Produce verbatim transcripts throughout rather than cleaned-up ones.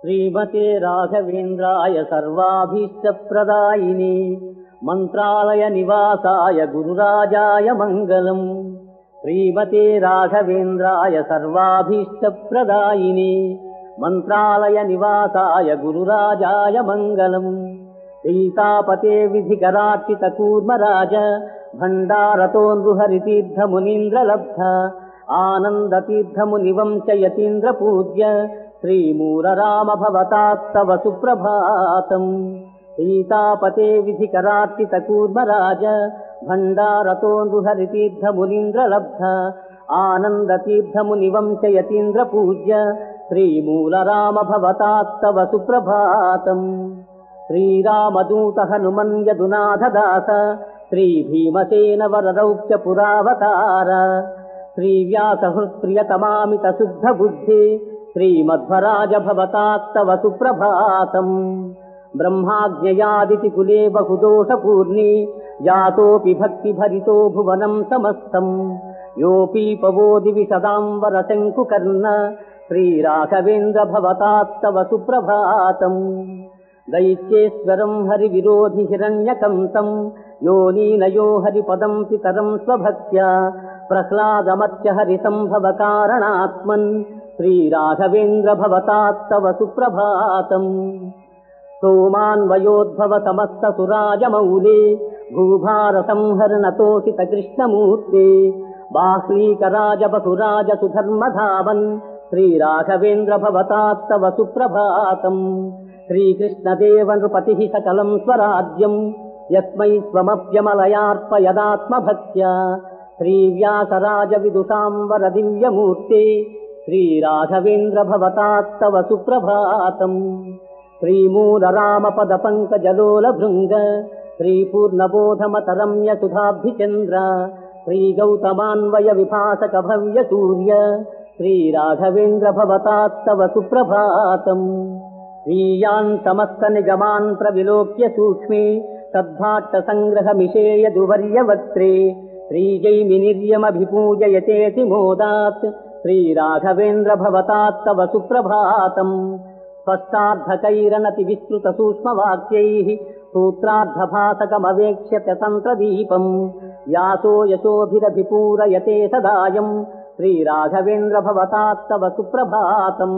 श्रीमते राघवेन्द्राय सर्वाभीष्टप्रदायिने मंत्रालय निवासाय गुरुराजाय मंगलम्। श्रीमते राघवेन्द्राय सर्वाभीष्टप्रदायिने मंत्रालय निवासाय गुरुराजाय मंगलम्। सीतापते विधिकरार्चित कूर्मराज भण्डारतो नृहरितीर्थ मुनीन्द्रलब्ध आनंदतीर्थ मुनिवंश यतीन्द्र पूज्य श्रीमूलराम भवतात्तव सुप्रभातम्। सीतापते विधिकरार्चित कूर्मराज भण्डारतो नृहरितीर्थ मुनीन्द्रलब्ध आनंदतीर्थ मुनिवंश यतीन्द्र पूज्य श्रीमूलराम भवतात्तव सुप्रभातम्। श्रीरामदूत हनुमन् यदुनाथ दास श्रीभीमसेन वररौक्ष पुरावतार श्रीव्यासहृत्प्रियतमामित शुद्ध बुद्धि श्रीमध्वराज भवतात्तव सुप्रभातम्। ब्रह्माज्ञयादिति कुले बहुदोषपूर्णे जातोऽपि भक्तिभरितो भुवनं समस्तम् योऽपि पवोदिवि सदाम्बर शङ्कुकर्ण श्रीराघवेन्द्र भवतात्तव सुप्रभातम्। दैत्येश्वरं हरिविरोधि हिरण्यकंसं योनीनयो हरिपदं पितरं स्वभक्त्या प्रह्लादमर्च्य हरिसंभव कारणात्मन् श्रीराघवेन्द्र भवतात्तव सुप्रभातम्। सोमान्वयोद्भव समस्त सुराजमौले भूभार संहरणतोषित कृष्णमूर्ते बाह्लीकराज बसुराज सुधर्मधावन् श्रीराघवेन्द्र भवतात्तव सुप्रभातम्। श्रीकृष्णदेव नृपतिः सकलं स्वराज्यं यस्मै स्वमप्यमलयार्पयदात्मभक्त्या श्रीव्यासराज विदुषाम्बर दिव्यमूर्ते श्रीराघवेन्द्र भवतात्तव सुप्रभातम्। श्रीमूलरामपद पङ्कजलोलभृङ्ग श्रीपूर्णबोधमतरम्य सुधाब्धिचन्द्र श्रीगौतमान्वय विभासक भव्य सूर्य श्रीराघवेन्द्र भवतात्तव सुप्रभातम्। श्रीयान् समस्त निगमान् प्रविलोक्य सूक्ष्मे तद्भाट्ट संग्रह मिषेय दुवर्यवक्त्रे श्रीजैमिनिर्यमभिपूजयतेति मोदात् श्रीराघवेन्द्र भवतात्तव सुप्रभातम्। स्पष्टार्धकैरनति विस्तृत सूक्ष्मवाक्यैः सूत्रार्धभासकमवेक्ष्य तन्त्रदीपम् व्यासो यशोभिरभिपूरयते सदायम् श्रीराघवेन्द्र भवतात्तव सुप्रभातम्।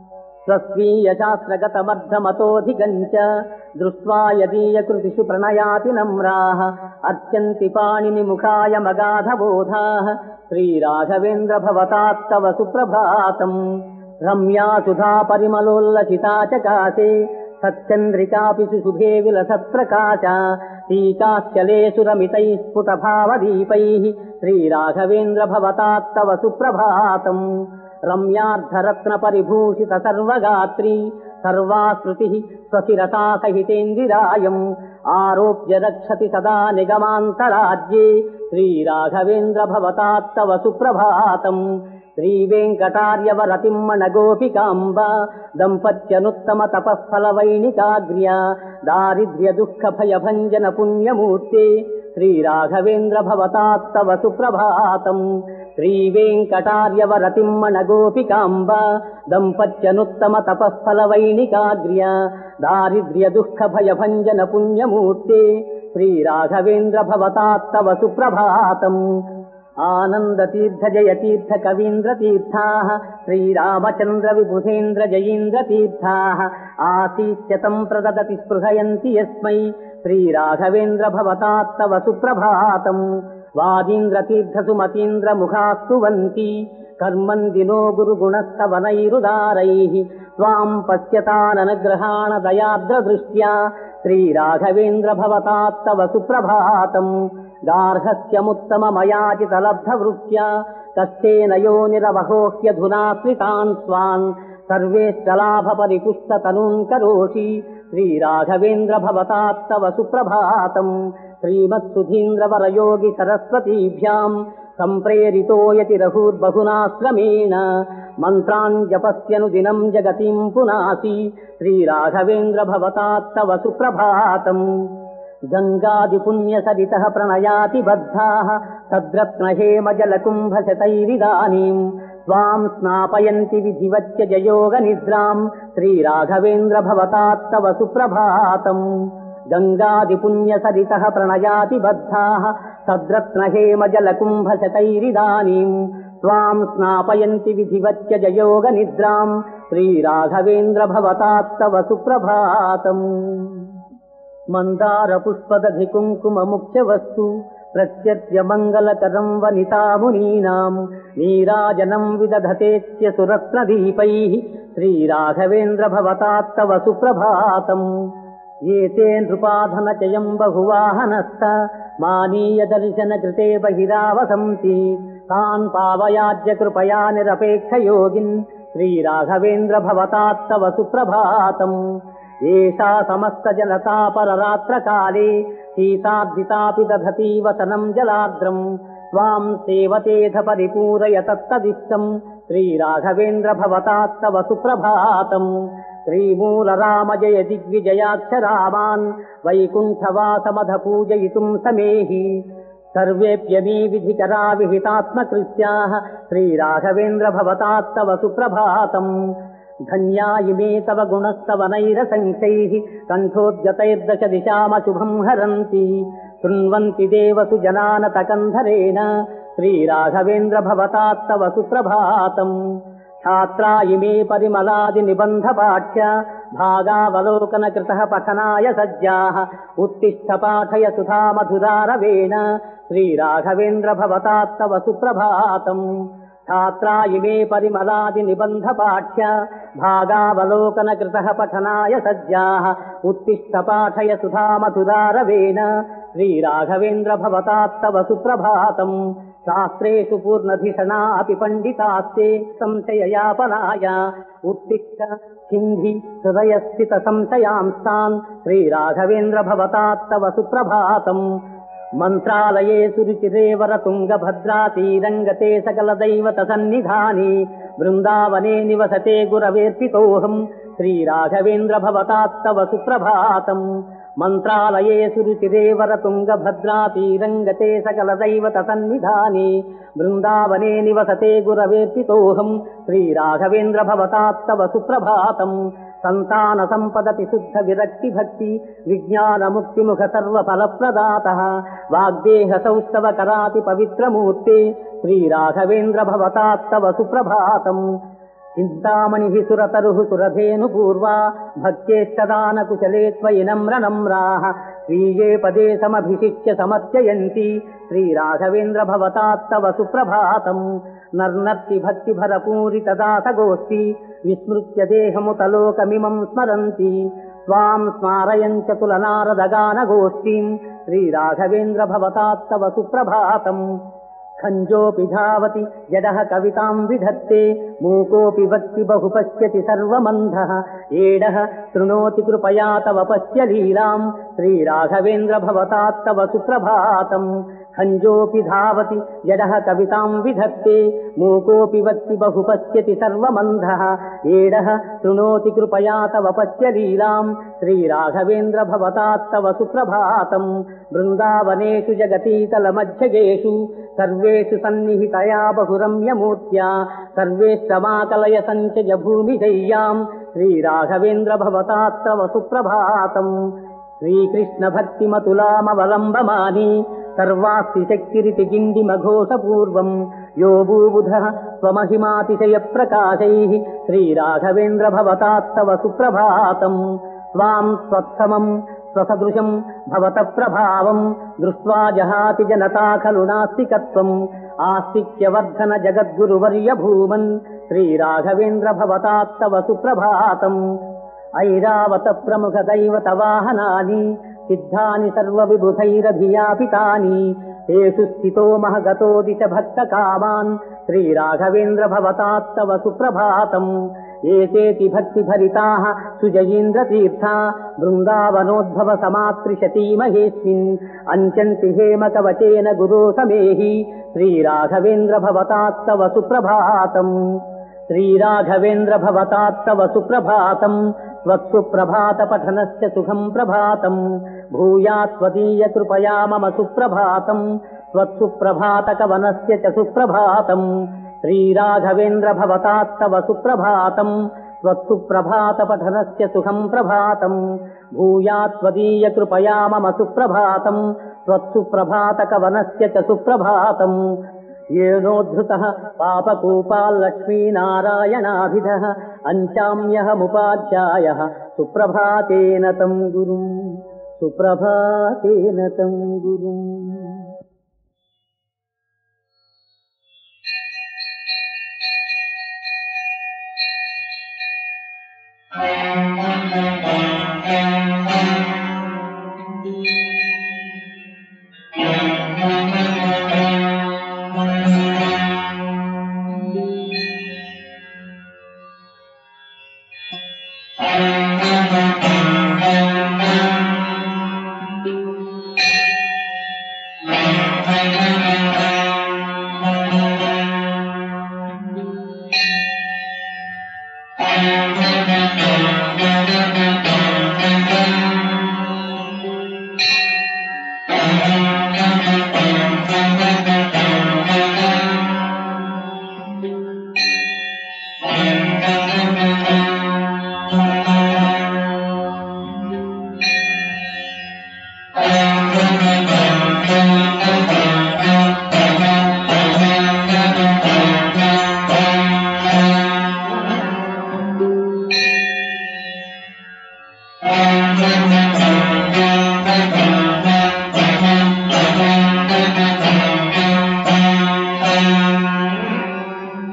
स्वस्वीयशास्त्रगतमर्धमतोऽधिगञ्च दृष्ट्वा यदीयकृतिषु प्रणयाति नम्राः अर्चन्ति पाणिनिमुखाय मगाधबोधाः श्रीराघवेन्द्र भवतात्तव सुप्रभातम्। रम्या सुधा परिमलोल्लसिता चकासे सच्चन्द्रिकापि सुशुभे विलसत्प्रकाशा टीकाश्चलेषु स्फुटभावदीपैः श्रीराघवेन्द्र भवतात्तव सुप्रभातम्। रम्यार्धरत्न परिभूषित सर्वगात्री सर्वाश्रुतिः स्वशिरसा सहितेन्दिरायम् आरोप्य रक्षति सदा निगमान्तराज्ये श्रीराघवेन्द्र भवतात्तव सुप्रभातम्। श्रीवेङ्कटार्यवरतिम्मण गोपिकाम्ब दम्पत्यनुत्तम तपःफलवैणिकाग्र्या दारिद्र्य दुःख भयभञ्जन पुण्यमूर्ते श्रीराघवेन्द्र भवतात्तव सुप्रभातम्। श्रीवेङ्कटार्यवरतिम्मण गोपिकाम्ब दम्पत्यनुत्तम तपःफलवैणिकाग्र्या दारिद्र्य दुःख भयभञ्जन पुण्यमूर्ते श्रीराघवेन्द्र भवतात्तव सुप्रभातम्। आनंदतीर्थ जयतीर्थ कवीन्द्र तीर्थाः श्रीरामचन्द्र विबुधेन्द्र जयीन्द्र तीर्थाः आशीष्यतं प्रददति स्पृहयन्ति यस्मै श्रीराघवेन्द्र भवतात्तव सुप्रभातम्। वादीन्द्र तीर्थ सुमतीन्द्र मुखास्तुवन्ति कर्मन्दिनो गुरुगुणस्तवनैरुदारैः त्वां पश्यताननुग्रहाण दयार्द्र दृष्ट्या श्रीराघवेन्द्र भवतात्तव सुप्रभातम्। गार्हस्यमुत्तममयाचितलब्धवृत्या कश्चेन योनिरवहोह्यधुनाश्रितान् स्वान् सर्वेष्टलाभपरिपुष्टतनून् करोषि श्रीराघवेन्द्र भवतात्तव सुप्रभातम्। श्रीमत्सुधीन्द्रवरयोगि सरस्वतीभ्याम् सम्प्रेरितो यतिरहूर्बहुनाश्रमेण मन्त्रान् जपस्यनुदिनं जगतिं पुनासि श्रीराघवेन्द्र भवतात्तव सुप्रभातम्। गंगादिपुण्यसरितः प्रणयाति बद्धाः तद्रत्नहेमजलकुम्भशतैरिदानीं స్వాం స్నాపయంతి విధివచ్య జయోగ నిద్రాం శ్రీరాఘవేంద్ర భవతాత్తవ సుప్రభాతం. గంగాది పుణ్య సరితః ప్రణయాతి బద్ధాః సద్రత్న హేమ జలకుంభ శతైరిదానీం స్వాం స్నాపయంతి విధివచ్య జయోగ నిద్రాం శ్రీరాఘవేంద్ర భవతాత్తవ సుప్రభాతం. మందార పుష్పదధి కుంకుమ ముఖ్య వస్తు ప్రత్యర్ప్య మంగళకరం వనితామునీనాం నీరాజనం విదధతేత్య సురత్నదీపైః శ్రీరాఘవేంద్ర భవతాత్తవ సుప్రభాతం. ఏతే నృపాధనచయం బహువాహనస్థ మానీయ దర్శన కృతే బహిరావసంతి తాన్ పావయాద్య కృపయా నిరపేక్ష యోగిన్ శ్రీరాఘవేంద్ర భవతాత్తవ సుప్రభాతం. ఏషా సమస్త జనతా పరరాత్ర కాలే సీతాద్దితాపి దధతి వసనం జలాద్రం స్వాం సేవతేధ పరిపూరయ తత్తదిష్టం శ్రీరాఘవేంద్ర భవతాత్తవ సుప్రభాతం. శ్రీమూల రామ జయ దిగ్విజయాక్షరామాన్ వైకుంఠవాసమధ పూజయితుం సమేహి సర్వేప్యమీ విధికరా విహితాత్మకృత్యాః శ్రీరాఘవేంద్ర భవతాత్తవ సుప్రభాతం. ధన్యా ఇమే తవ గుణస్తవ నైరసంఖ్యైః కంఠోద్గతైర్దశ దిశామశుభం హరంతి శృణ్వంతి దేవసు జనానత కంధరేణ శ్రీరాఘవేంద్ర భవతాత్తవ సుప్రభాతం. ఛాత్రా ఇమే పరిమళాది నిబంధ పాఠ్య భాగావలోకన కృతః పఠనాయ సజ్జాః ఉత్తిష్ఠ పాఠయ సుధా మధురారవేణ శ్రీరాఘవేంద్ర భవతాత్తవ సుప్రభాతం. ఛాత్రా ఇమే పరిమళాది నిబంధ పాఠ్య భాగావలోకన కృతః పఠనాయ సజ్జాః ఉత్తిష్ఠ పాఠయ సుధా మధురారవేణ శ్రీరాఘవేంద్ర భవతాత్తవ సుప్రభాతం. శాస్త్రేషు పూర్ణధిషణా అపి పండితాస్తే సంశయయాపనాయ ఉత్తిష్ఠ సింధి హృదయస్థిత సంశయాంస్తాన్ శ్రీరాఘవేంద్ర భవతాత్తవ సుప్రభాతం. మంత్రాలయే సురుచిరేవర తుంగభద్రాతీరంగతే సకల దైవత సన్నిధానే బృందావనే నివసతే గురవేర్పితోహం శ్రీరాఘవేంద్ర భవతాత్తవ సుప్రభాతం. మంత్రాలయే సురుచిరేవర తుంగభద్రాతీరంగతే సకల దైవత సన్నిధానే బృందావనే నివసతే గురవేర్పితోహం శ్రీరాఘవేంద్ర భవతాత్తవ సుప్రభాతం. సంతాన సంపదతి శుద్ధ విరక్తి భక్తి విజ్ఞాన ముక్తి ముఖ సర్వ ఫలప్రదాతః వాగ్దేహ సౌష్ఠవ కరాతి పవిత్రమూర్తే శ్రీరాఘవేంద్ర భవతాత్తవ సుప్రభాతం. చింతామణి సురతరుః సురధేను పూర్వా భక్త్యేష్టదాన కుశలే త్వయి నమ్ర నమ్రాః స్వీయే పదే సమభిషిచ్య సమర్చయంతి శ్రీరాఘవేంద్ర భవతాత్తవ సుప్రభాతం. నర్నర్తి భక్తి భరపూరిత దాస గోష్ఠి విస్మృత్య దేహముతలోకమిమం స్మరంతి స్వాం స్మారయంచ తులనారదగాన గోష్ఠీం శ్రీరాఘవేంద్ర భవతాత్తవ సుప్రభాతం. ఖంజోపి ధావతి జడః కవితాం విధత్తే మూకోపి వక్తి బహు పశ్యతి సర్వమంధః ఏడః శృణోతి కృపయా తవ పశ్య లీలాం శ్రీరాఘవేంద్ర భవతాత్తవ సుప్రభాతం. ఖంజోపి ధావతి జడః కవితాం విధత్తే మూకోపి వక్తి బహు పశ్యతి సర్వమంధః ఏడః శృణోతి కృపయా తవ పశ్య లీలాం శ్రీరాఘవేంద్ర భవతాత్తవ సుప్రభాతం. బృందావనేషు జగతీతల మధ్యగేషు సర్వేషు సన్నిహితయా బహురమ్యమూర్త్యా సర్వేష్టమాకలయ సంచయ భూమిశయ్యాం శ్రీరాఘవేంద్ర భవతాత్తవ సుప్రభాతం. శ్రీకృష్ణ భక్తిమతులామవలంబమాని సర్వాస్తి శక్తిరితి గిండిమఘోషపూర్వం యో భూబుధః స్వమహిమాతిశయ ప్రకాశైః శ్రీరాఘవేంద్ర భవతాత్తవ సుప్రభాతం. స్వాం స్వత్సమం స్వసదృశం భవత ప్రభావం దృష్ట్వా జహాతి జనతా ఖలు నాస్తికత్వం ఆస్తిక్యవర్ధన జగద్గురువర్య భూమన్ శ్రీరాఘవేంద్ర భవతాత్తవ సుప్రభాతం. ఐరావత ప్రముఖ దైవత వాహనాని సిద్ధాని సర్వ విబుధైరభియాపితాని తేషు స్థితో మహగతో దిశ భక్త కామాన్ శ్రీరాఘవేంద్ర భవతాత్తవ సుప్రభాతం. ఏతేతి భక్తి భరితాః సుజయీంద్ర తీర్థా బృందావనోద్భవ సమాత్రిశతీ మహేస్మిన్ అంచంతి హేమ కవచేన గురో సమేహి శ్రీరాఘవేంద్ర భవతాత్తవ సుప్రభాతం. శ్రీరాఘవేంద్ర భవతాత్తవ సుప్రభాతం. స్వత్సుప్రభాత పఠనస్య సుఖం ప్రభాతం భూయాత్ త్వదీయ కృపయా మమ సుప్రభాతం. స్వత్సుప్రభాత కవనస్య చ సుప్రభాతం. శ్రీరాఘవేంద్ర భవతాత్తవ సుప్రభాతం త్వత్సుప్రభాత పఠనస్య సుఖం ప్రభాతం భూయాత్ త్వదీయ కృపయా మమ సుప్రభాతం త్వత్సుప్రభాత కవనస్య చ సుప్రభాతం ఏనోద్ధృతః పాపకూపాల్లక్ష్మీనారాయణాభిధః అంచామ్యహముపాధ్యాయః సుప్రభాతేన తం గురుం సుప్రభాతేన తం గురుం.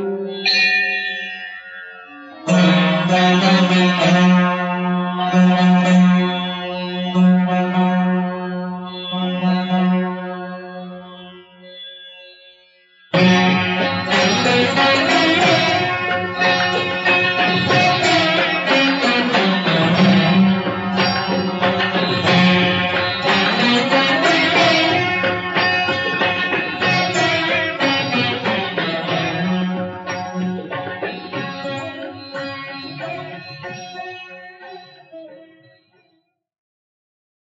Thank you.